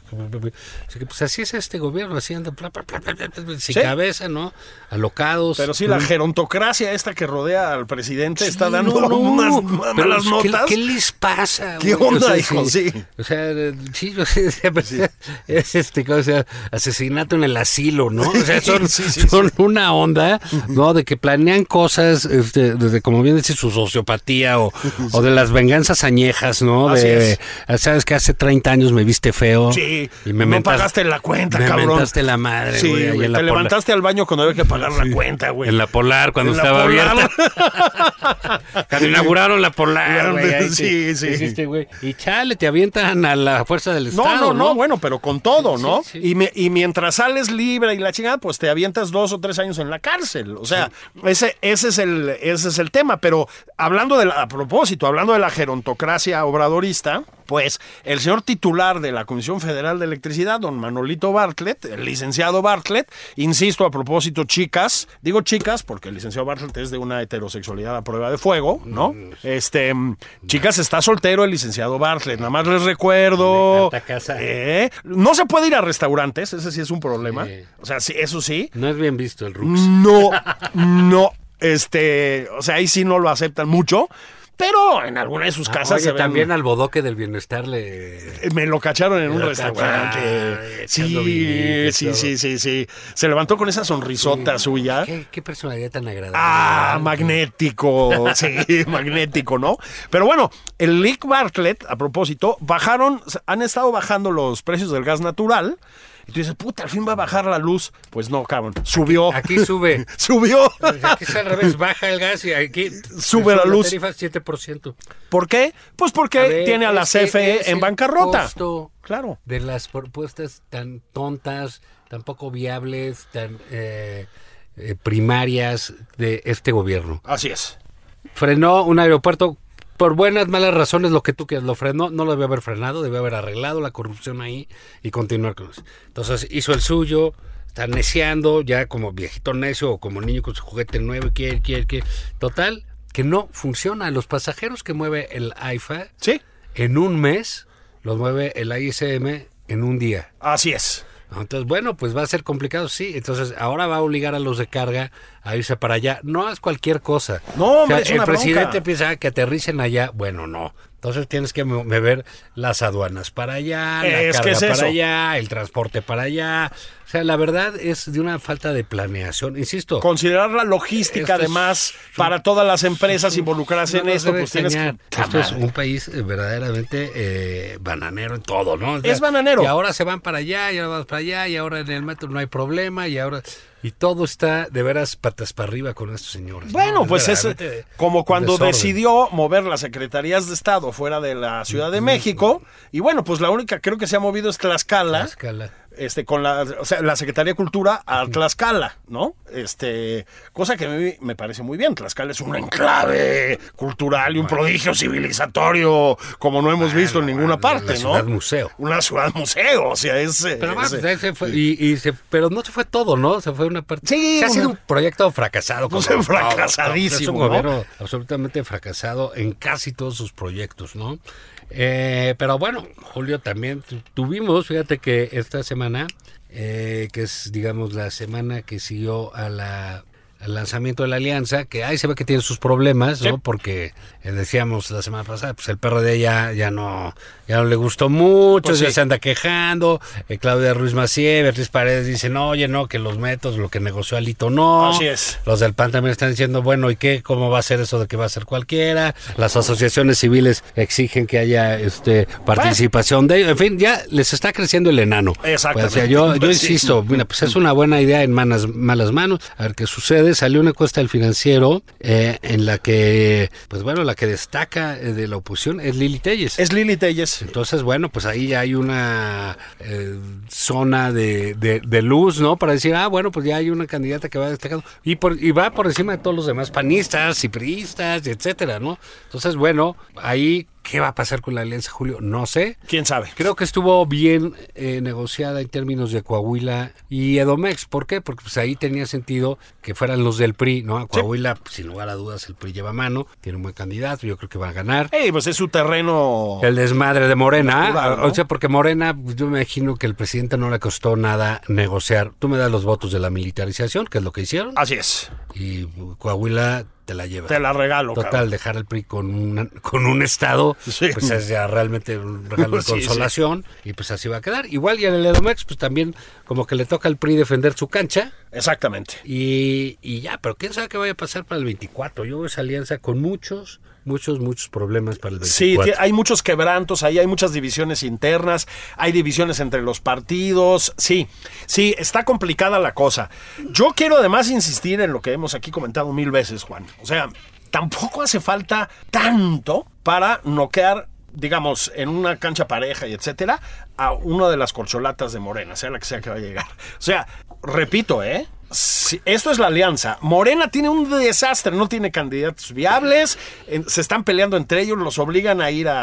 Pues así es este gobierno, así anda sin cabeza, ¿no? Alocados. Pero sí, la gerontocracia esta que rodea al presidente está dando unas malas notas. ¿Qué les pasa? ¿Qué onda, hijo? Sí. O sea, sí, es ¿cómo se llama? Asesinato en el asilo, ¿no? O sea, son una onda, ¿no? De que planean cosas, desde, como bien dice, su sociopatía o de las venganzas añejas, ¿no? Sabes que hace 30 años me viste feo. Sí. Y no pagaste la cuenta, me cabrón. Me mentaste la madre, sí, güey. Te levantaste al baño cuando había que pagar la cuenta, güey. En la Polar, cuando estaba abierta. Cuando inauguraron la Polar, güey. Sí. Güey. Y chale, te avientan a la fuerza del Estado, No, bueno, pero con todo, ¿no? Sí. Y mientras sales libre y la chingada, pues te avientas 2 o 3 años en la cárcel. O sea, ese es el tema. Pero hablando a propósito, hablando de la gerontocracia obradorista, pues el señor titular de la Comisión Federal de Electricidad, don Manolito Bartlett, el licenciado Bartlett, insisto, a propósito, chicas, digo chicas porque el licenciado Bartlett es de una heterosexualidad a prueba de fuego, ¿no? Chicas, está soltero el licenciado Bartlett, nada más les recuerdo. No se puede ir a restaurantes, ese sí es un problema. O sea, sí, eso sí. No es bien visto el Rux. No. O sea, ahí sí no lo aceptan mucho. Pero en alguna de sus casas se también al bodoque del bienestar me lo cacharon en un restaurante. Sí. Se levantó con esa sonrisota suya. Qué personalidad tan agradable. Magnético. Sí, magnético, ¿no? Pero bueno, el Lick Bartlett, a propósito, han estado bajando los precios del gas natural. Y tú dices, puta, al fin va a bajar la luz. Pues no, cabrón, subió. Aquí sube. Subió. Aquí está al revés, baja el gas y aquí sube la luz. La tarifa 7%. ¿Por qué? Pues porque tiene a la CFE en bancarrota. Costo claro. De las propuestas tan tontas, tan poco viables, tan primarias de este gobierno. Así es. Frenó un aeropuerto por buenas, malas razones, lo que tú quieras, lo frenó, no lo debe haber frenado, debe haber arreglado la corrupción ahí y continuar con eso. Entonces hizo el suyo, está neciando, ya como viejito necio o como niño con su juguete nuevo, quiere. Total, que no funciona. Los pasajeros que mueve el AIFA, en un mes, los mueve el AISM en un día. Así es. Entonces, bueno, pues va a ser complicado, sí. Entonces, ahora va a obligar a los de carga a irse para allá. No es cualquier cosa. No, es el una presidente bronca. Piensa que aterricen allá. Bueno, no. Entonces tienes que mover las aduanas para allá, la carga para allá, el transporte para allá. O sea, la verdad es de una falta de planeación. Insisto. Considerar la logística, además, para todas las empresas involucradas en esto, pues tienes que... Esto es un país verdaderamente bananero en todo, ¿no? Es bananero. Y ahora se van para allá, y ahora vamos para allá, y ahora en el metro no hay problema, y ahora... Y todo está de veras patas para arriba con estos señores. Bueno, ¿no? pues es como cuando desorden. Decidió mover las secretarías de Estado fuera de la Ciudad de México. Y bueno, pues la única creo que se ha movido es Tlaxcala. Con la Secretaría de Cultura a Tlaxcala, ¿no? Cosa que a mí me parece muy bien. Tlaxcala es un enclave cultural y un prodigio civilizatorio como no hemos visto en ninguna parte, ¿no? Una ciudad museo. Una ciudad museo, o sea, es... Pero bueno, se fue, pero no se fue todo, ¿no? Se fue una parte... Sí, ha sido un proyecto fracasado. Fracasadísimo, es un gobierno absolutamente fracasado en casi todos sus proyectos, ¿no? Pero bueno, Julio, también tuvimos, fíjate que esta semana, que es, digamos, la semana que siguió al lanzamiento de la alianza, que ahí se ve que tiene sus problemas, ¿no? Sí. Porque decíamos la semana pasada, pues el PRD ya no le gustó mucho, pues ya se anda quejando, Claudia Ruiz Massieu, Beatriz Paredes dicen, oye, no, que los métodos, lo que negoció Alito no. Así es. Los del PAN también están diciendo, bueno, ¿y qué? ¿Cómo va a ser eso de que va a ser cualquiera? Las asociaciones civiles exigen que haya participación de ellos. En fin, ya les está creciendo el enano. Exactamente. Pues, yo insisto, mira, pues es una buena idea en malas manos, a ver qué sucede. Salió una encuesta del Financiero en la que, pues bueno, la que destaca de la oposición es Lili Téllez. Es Lili Téllez. Entonces, bueno, pues ahí ya hay una zona de luz, ¿no? Para decir, bueno, pues ya hay una candidata que va destacando y va por encima de todos los demás panistas y priistas, etcétera, ¿no? Entonces, bueno, ahí... ¿Qué va a pasar con la alianza, Julio? No sé. ¿Quién sabe? Creo que estuvo bien negociada en términos de Coahuila y Edomex. ¿Por qué? Porque pues ahí tenía sentido que fueran los del PRI, ¿no? A Coahuila, sí. Sin lugar a dudas, el PRI lleva mano, tiene un buen candidato, yo creo que va a ganar. Pues es su terreno... El desmadre de Morena, natural, ¿no? O sea, porque Morena, yo me imagino que el presidente no le costó nada negociar. Tú me das los votos de la militarización, que es lo que hicieron. Así es. Y Coahuila... te la lleva. Te la regalo, Total, cabrón. dejar al PRI con un estado, sí. Pues es ya realmente un regalo de consolación, sí. Y pues así va a quedar. Igual y en el Edomex, pues también como que le toca al PRI defender su cancha. Exactamente. Y ya, pero quién sabe qué vaya a pasar para el 24. Yo veo esa alianza con muchos problemas para el 24. Sí, hay muchos quebrantos, ahí hay muchas divisiones internas, hay divisiones entre los partidos, sí, está complicada la cosa. Yo quiero además insistir en lo que hemos aquí comentado 1000 veces, Juan. O sea, tampoco hace falta tanto para noquear, digamos, en una cancha pareja y etcétera, a una de las corcholatas de Morena, sea la que sea que va a llegar. O sea, repito, si esto es la alianza. Morena tiene un desastre, no tiene candidatos viables, se están peleando entre ellos, los obligan a ir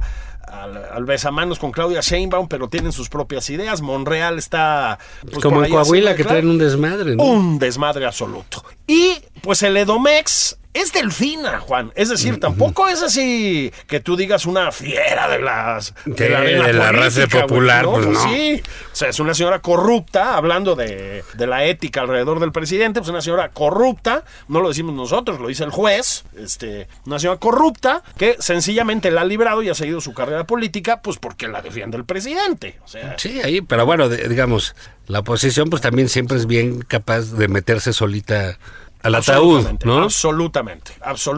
al besamanos con Claudia Sheinbaum, pero tienen sus propias ideas. Monreal está... Pues, como en Coahuila, que traen un desmadre, ¿no? Un desmadre absoluto. Y pues el Edomex es delfina, Juan. Es decir, tampoco es así que tú digas una fiera de la raza popular, ¿no? pues no. Sí, o sea, es una señora corrupta, hablando de la ética alrededor del presidente, pues una señora corrupta, no lo decimos nosotros, lo dice el juez, una señora corrupta que sencillamente la ha librado y ha seguido su carrera política, pues porque la defiende el presidente. O sea, sí, ahí, pero bueno, digamos, la oposición pues también siempre es bien capaz de meterse solita al ataúd, ¿no? Absolutamente.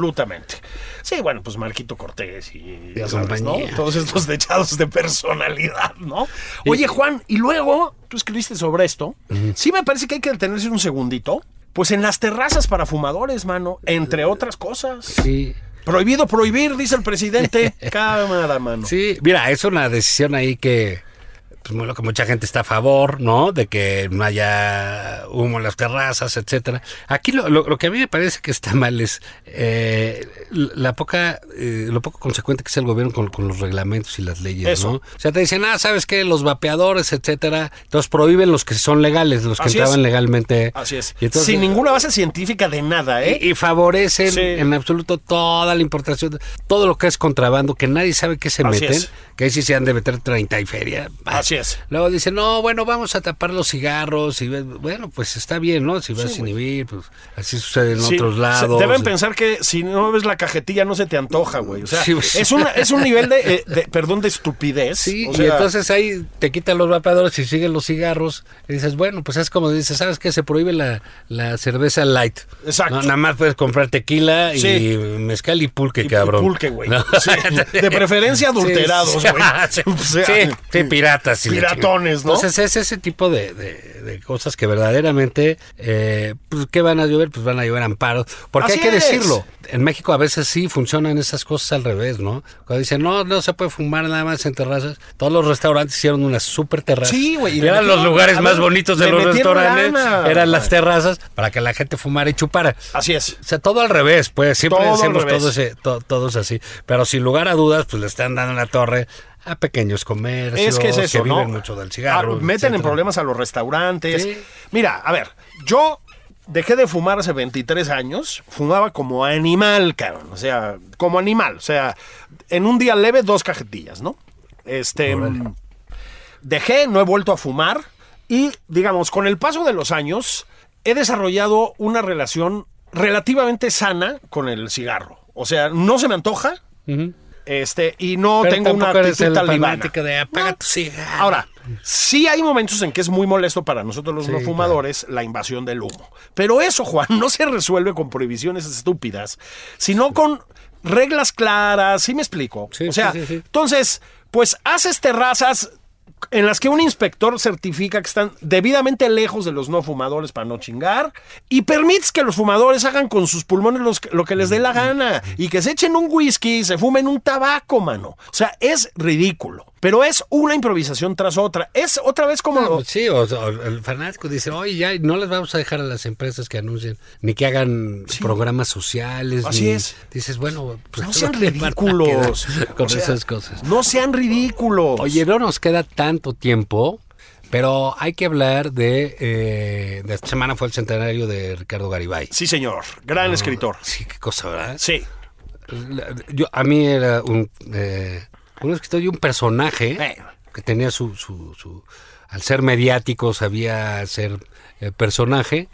Sí, bueno, pues Marquito Cortés y ya sabes, ¿no? compañía. Todos estos dechados de personalidad, ¿no? Oye, Juan, y luego, tú escribiste sobre esto, sí me parece que hay que detenerse un segundito, pues en las terrazas para fumadores, mano, entre otras cosas. Sí. Prohibido prohibir, dice el presidente. Cámara, mano. Sí, mira, es una decisión ahí que... pues lo que mucha gente está a favor, ¿no? De que no haya humo en las terrazas, etcétera. Aquí lo que a mí me parece que está mal es lo poco consecuente que es el gobierno con los reglamentos y las leyes, eso. ¿no? O sea, te dicen, ¿sabes qué? Los vapeadores, etcétera. Entonces prohíben los que son legales, los que Así entraban es. legalmente. Así es. Entonces, sin ninguna base científica de nada, ¿eh? Y favorecen Sí. en absoluto toda la importación, todo lo que es contrabando, que nadie sabe qué se Así meten, es. que ahí sí se han de meter 30 y feria. Así es. Luego dicen, no, bueno, vamos a tapar los cigarros. Y bueno, pues está bien, ¿no? Si vas a inhibir, pues así sucede en Sí, otros lados. Deben pensar que si no ves la cajetilla no se te antoja, güey. O sea, Sí, pues. es un nivel de estupidez. Sí, o sea, y entonces ahí te quitan los vapeadores y siguen los cigarros. Y dices, bueno, pues es como dices, ¿sabes qué? Se prohíbe la cerveza light. Exacto. No, nada más puedes comprar tequila Sí. y mezcal y pulque, y cabrón. pulque, güey. ¿No? Sí, de preferencia adulterados, Sí, güey. sí, O sea, sí, piratas. y la piratones, chingada. ¿no? Entonces es ese tipo de cosas que verdaderamente, pues, ¿qué van a llover? Pues van a llover amparos. Porque Así hay que es. decirlo, en México a veces sí funcionan esas cosas al revés, ¿no? Cuando dicen, no se puede fumar nada más en terrazas, todos los restaurantes hicieron unas súper terrazas. Sí, güey. Y eran los lugares más bonitos de le los metieron restaurantes, lana. eran las terrazas para que la gente fumara y chupara. Así es. O sea, todo al revés, pues siempre Todo al decimos revés. todos así. Pero sin lugar a dudas, pues le están dando la torre a pequeños comercios Es que es eso, viven ¿no? mucho del cigarro. Meten en etcétera. problemas a los restaurantes. Sí. Mira, a ver, yo dejé de fumar hace 23 años. Fumaba como animal, cabrón. O sea, como animal. O sea, en un día leve, 2 cajetillas, ¿no? Dejé, no he vuelto a fumar. Y, digamos, con el paso de los años, he desarrollado una relación relativamente sana con el cigarro. O sea, no se me antoja. Y no Pero tengo una tampoco eres actitud el talibana. fanático de apaga tu cigarro. Ahora, sí hay momentos en que es muy molesto para nosotros los Sí, no fumadores la invasión del humo. Pero eso, Juan, no se resuelve con prohibiciones estúpidas, sino con reglas claras, ¿sí me explico? Sí, o sea, sí. entonces, pues haces terrazas en las que un inspector certifica que están debidamente lejos de los no fumadores para no chingar y permites que los fumadores hagan con sus pulmones lo que les dé la gana y que se echen un whisky, se fumen un tabaco, mano. O sea, es ridículo. Pero es una improvisación tras otra. Es otra vez como... Pues sí, o el fanático dice, oye, ya no les vamos a dejar a las empresas que anuncien, ni que hagan programas sociales. Así es. Dices, bueno, pues no sean ¿qué van a ridículos. quedar con O sea, esas cosas. No sean ridículos. Oye, no nos queda tanto tiempo, pero hay que hablar de esta semana fue el centenario de Ricardo Garibay. Sí, señor. Gran escritor. Sí, qué cosa, ¿verdad? Sí. A mí era un escritor y un personaje que tenía al ser mediático sabía ser personaje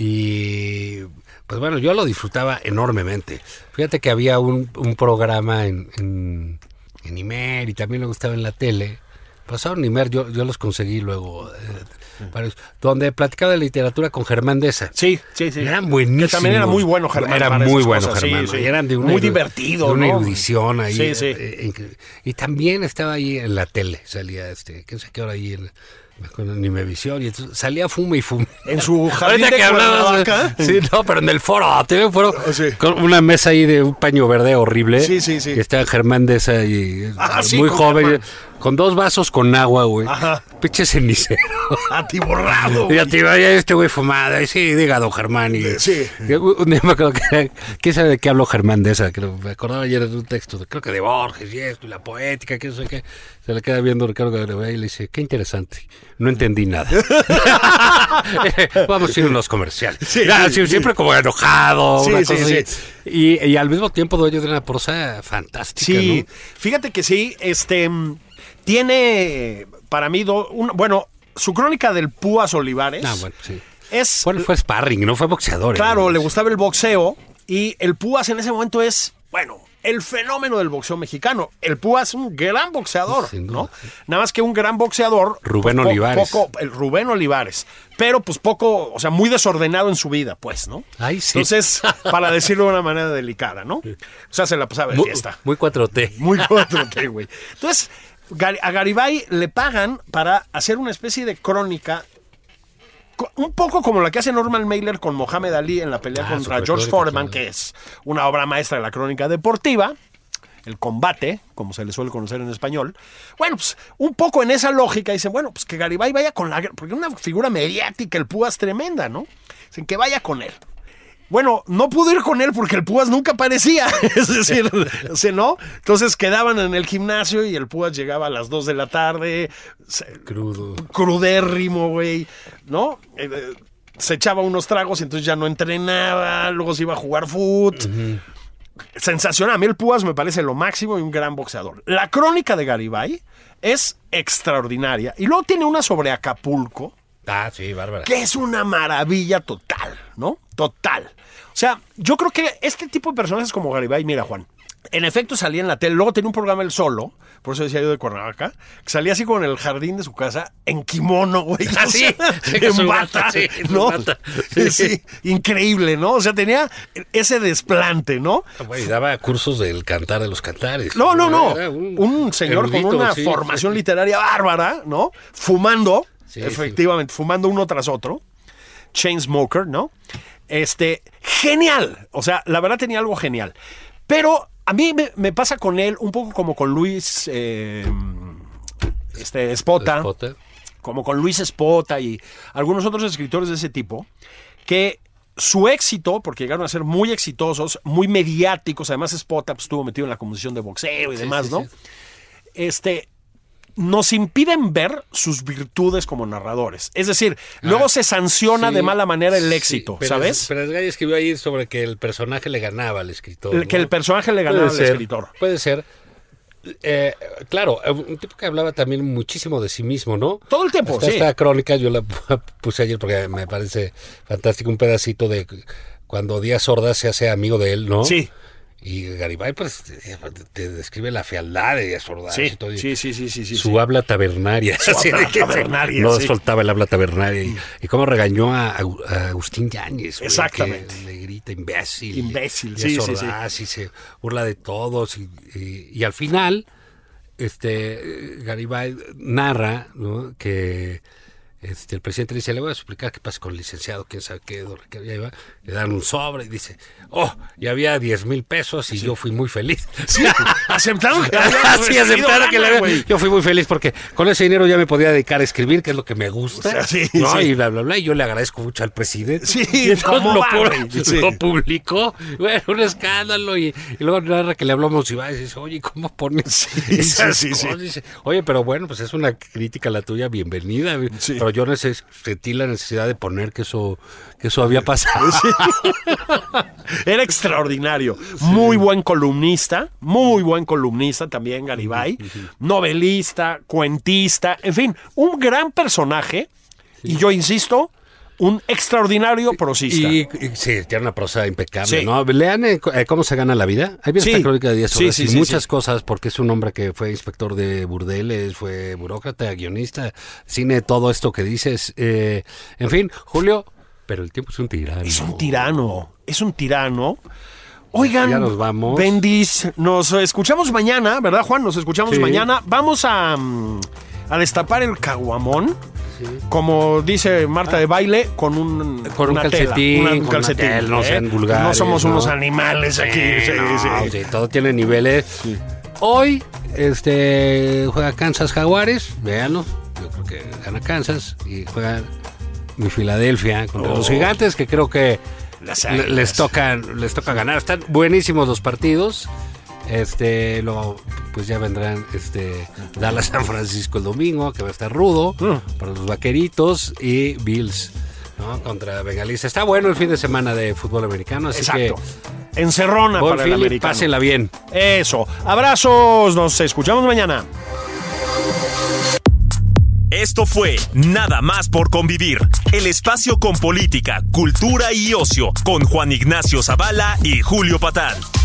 y pues bueno, yo lo disfrutaba enormemente. Fíjate que había un programa en Imer y también le gustaba en la tele. Pasaron Imer, yo los conseguí luego, donde platicaba de literatura con Germán Deza. Sí. Eran buenísimos. Que también era muy bueno Germán. Era para muy esas bueno cosas, Germán. sí. Y eran de muy divertido, de una ¿no? erudición ahí. Sí. Y también estaba ahí en la tele, salía qué sé qué hora ahí con Nimevisión, y entonces salía fume y fume. En su jardín Ahorita de que hablabas, Cuernavaca. sí, no, pero en el foro, tenía un foro Sí. con una mesa ahí de un paño verde horrible. Sí. Y estaba Germán Deza y Sí, muy con joven, Germán. con 2 vasos con agua, güey. Ajá. Pinche cenicero. Atiborrado. Y a ti vaya este güey fumada. Y sí, diga don Germán. Sí. Un día me acuerdo que... ¿Quién sabe de qué habló Germán de esa? Que me acordaba ayer de un texto, creo que de Borges y esto, y la poética, que no sé qué. Se le queda viendo Ricardo Garibay y le dice, qué interesante. No entendí nada. Vamos a ir a unos comerciales. Sí. Siempre como enojado. Sí, una sí, cosa sí. así. Y al mismo tiempo dueño de una prosa fantástica, Sí, ¿no? fíjate que sí, tiene para mí, su crónica del Púas Olivares Bueno, sí. es... Bueno, fue sparring, no fue boxeador. Claro, le gustaba el boxeo y el Púas en ese momento es, el fenómeno del boxeo mexicano. El Púas es un gran boxeador, Sin duda, ¿no? sí. Nada más que un gran boxeador. Rubén Olivares. El Rubén Olivares. Pero pues poco, o sea, muy desordenado en su vida, pues, ¿no? Ay, sí. Entonces, para decirlo de una manera delicada, ¿no? O sea, se la pasaba de fiesta. Muy 4T. Muy 4T, güey. Entonces, a Garibay le pagan para hacer una especie de crónica, un poco como la que hace Norman Mailer con Mohamed Ali en la pelea contra George Foreman, que es una obra maestra de la crónica deportiva, el combate, como se le suele conocer en español. Bueno, pues un poco en esa lógica dicen, pues que Garibay vaya con porque es una figura mediática, el Púas tremenda, ¿no? Dicen que vaya con él. Bueno, no pudo ir con él porque el Púas nunca aparecía, es decir, ¿no? Entonces quedaban en el gimnasio y el Púas llegaba a las 2 de la tarde. Crudérrimo, güey, ¿no? Se echaba unos tragos y entonces ya no entrenaba, luego se iba a jugar fut. Sensacional, a mí el Púas me parece lo máximo y un gran boxeador. La crónica de Garibay es extraordinaria y luego tiene una sobre Acapulco. Sí, bárbara. Que es una maravilla total, ¿no? Total. O sea, yo creo que este tipo de personajes como Garibay, mira, Juan, En efecto salía en la tele, luego tenía un programa él solo, por eso decía yo de Cuernavaca, que salía así como en el jardín de su casa, en kimono, güey. Así, en bata, ¿no? Sí, increíble, ¿no? O sea, tenía ese desplante, ¿no? Güey, daba cursos del cantar de los cantares. No. Era un señor erudito, con una sí, formación literaria bárbara, ¿no? Fumando, Sí, efectivamente, fumando uno tras otro. Chainsmoker, ¿no? Genial. O sea, la verdad tenía algo genial. Pero a mí me pasa con él un poco como con Luis Espota, como con Luis Espota y algunos otros escritores de ese tipo, que su éxito, porque llegaron a ser muy exitosos, muy mediáticos, además Espota pues, estuvo metido en la composición de boxeo y demás, ¿no? Nos impiden ver sus virtudes como narradores. Es decir, luego se sanciona de mala manera el éxito, pero ¿sabes? Pero Gay escribió ahí sobre que el personaje le ganaba al escritor. ¿no? Que el personaje le ganaba al escritor. Puede ser. Claro, un tipo que hablaba también muchísimo de sí mismo, ¿no? Todo el tiempo, sí. Esta crónica yo la puse ayer porque me parece fantástico, un pedacito de cuando Díaz Ordaz se hace amigo de él, ¿no? Sí. Y Garibay, pues, te describe la fealdad de Díaz Ordaz. Sí, y todo, sí. Su habla tabernaria. Su habla tabernaria, no sí. soltaba el habla tabernaria. Y cómo regañó a Agustín Yáñez. Exactamente. Que le grita imbécil. Imbécil, Díaz sí. Ordaz, y se burla de todos. Y al final, Garibay narra, ¿no? Que el presidente dice, le voy a explicar qué pasa con el licenciado, quién sabe qué, le dan un sobre y dice, y había 10,000 pesos y yo fui muy feliz. Sí, aceptaron que yo fui muy feliz porque con ese dinero ya me podía dedicar a escribir, que es lo que me gusta, o sea, sí. Y bla, bla, bla, y yo le agradezco mucho al presidente. Sí, y entonces lo publicó, bueno, un escándalo, y luego narra que le hablamos y va y dice, oye, ¿cómo pones esas cosas? Dice, oye, pero bueno, pues es una crítica la tuya, bienvenida, pero yo sentí la necesidad de poner que eso había pasado. Sí. Era extraordinario. Sí. Muy buen columnista también Garibay. Novelista, cuentista, en fin, un gran personaje. Sí. Y yo insisto, un extraordinario prosista. Y sí, tiene una prosa impecable, sí. ¿no? Lean Cómo se gana la vida. Ahí viene esta crónica de Díaz Ordaz y muchas cosas, porque es un hombre que fue inspector de burdeles, fue burócrata, guionista, cine, todo esto que dices. En fin, Julio, pero el tiempo es un tirano. Es un tirano. Oigan, ya nos vamos. Bendis, nos escuchamos mañana, ¿verdad, Juan? Nos escuchamos mañana. Vamos a destapar el caguamón. Sí. Como dice Marta de Baile, con un calcetín. No sean vulgares. No somos unos animales aquí. Sí, todo tiene niveles. Sí. Hoy juega Kansas Jaguares, véanlo. Yo creo que gana Kansas y juega mi Filadelfia contra los Gigantes, que creo que les toca ganar. Están buenísimos los partidos. Pues ya vendrán Dallas San Francisco el domingo, que va a estar rudo para los vaqueritos, y Bills, ¿no? Contra Bengalíes. Está bueno el fin de semana de fútbol americano, así que encerrona para el americano. Pásenla bien. Eso. Abrazos, nos escuchamos mañana. Esto fue Nada más por convivir, el espacio con política, cultura y ocio, con Juan Ignacio Zavala y Julio Patán.